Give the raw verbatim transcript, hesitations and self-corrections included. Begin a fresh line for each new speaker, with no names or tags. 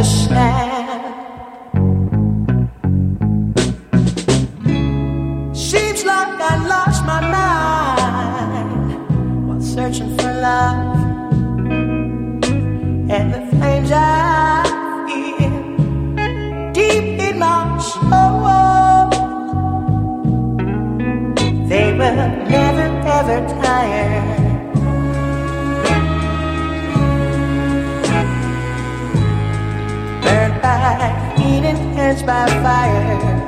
understand. Seems like I lost my mind while searching for love, and the flames I feel deep in my soul, they will never ever tire. Burned by heat and quenched by fire.